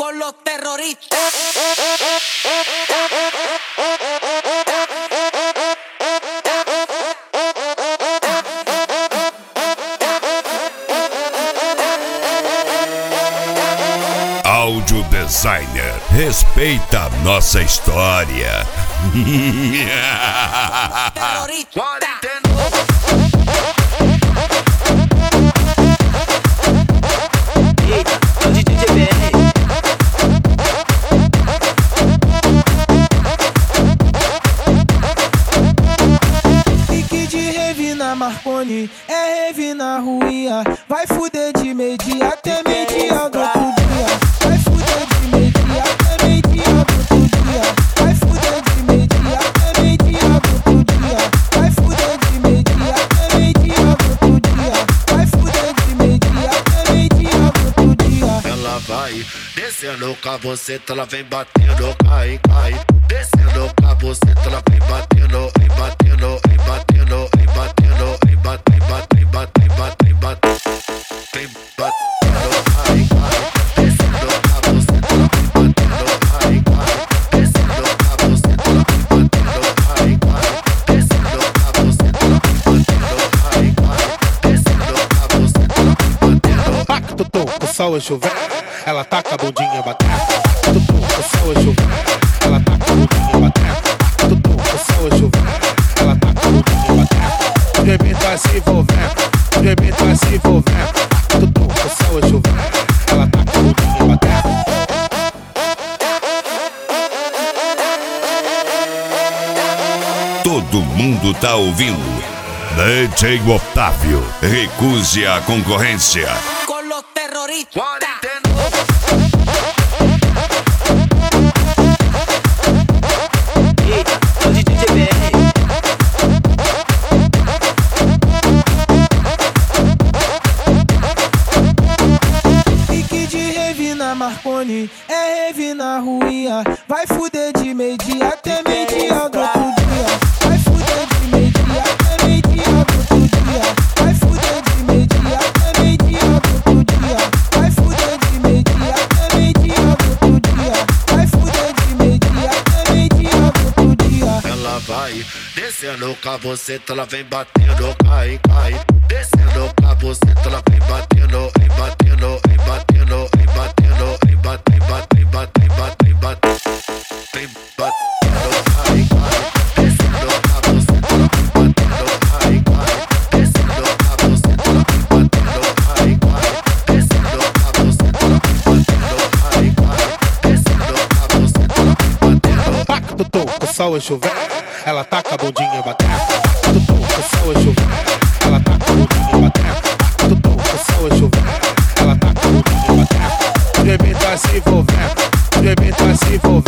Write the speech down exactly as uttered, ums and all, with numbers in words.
con los terroristas. Áudio Designer, respeita a nossa história. Pique de rave na Marconi, é rave na Ruia. Vai fuder de meio-dia até meio-dia do outro dia. Vai fuder de meio-dia até meio-dia do outro dia. Vai fuder de meio-dia até meio-dia do outro dia. Vai fuder de meio-dia até meio-dia do outro dia. Vai fuder de meio-dia até meio-dia do outro dia. Ela vai descendo com a buceta, ela vem batendo, cai, cai. Descendo com a buceta, ela vem batendo, vem batendo, vem batendo, vem batendo, vem batendo, vem batendo, vem batendo, vem batendo, cai, cai. Descendo com a buceta, ela vem batendo, cai, cai. Descendo com a buceta, ela vem batendo, cai, cai. Descendo com a buceta, ela vem batendo, cai, cai. Descendo com a buceta, ela vem batendo. Pacto, o sol é chover, ela taca a bundinha batendo. Tutu, o sol é chover, ela taca a bundinha batendo. Tutu, o sol é chover, ela taca a bundinha batendo. O bebê tá se envolvendo, o bebê tá se envolvendo. Tutu, o sol é chover, ela taca a bundinha batendo. Todo mundo tá ouvindo. D J Otávio, recuse a concorrência. Con los terroristas. Pique de rave na Marconi, é rave na Ruia. Vai fuder de meio-dia até meio-dia do outro dia. Vai fuder de meio-dia até meio-dia do outro dia. Vai fuder de meio-dia até meio-dia do outro dia. Vai fuder de meio-dia até meio-dia do outro dia. Vai fuder de meio-dia até meio-dia do outro dia. Ela vai descendo com a buceta, ela vem batendo, cai, cai. Descendo com a buceta, ela vem batendo, vem batendo, vem batendo, vem batendo, vem batendo, vem batendo, vem batendo, vem batendo, cai, cai. Descendo com a buceta, ela vem batendo, cai, cai. Descendo com a buceta, ela vem batendo, cai, cai. Descendo com a buceta, ela vem batendo, cai, cai. Descendo com a buceta, ela vem batendo. Pacto, o sol é chover, ela taca a bundinha batendo. Tutu, o sol é chover, ela taca a bundinha batendo. Tutu, o sol é chover, ela taca a bundinha batendo. O bebê tá se envolvendo, o bebê tá se envolvendo.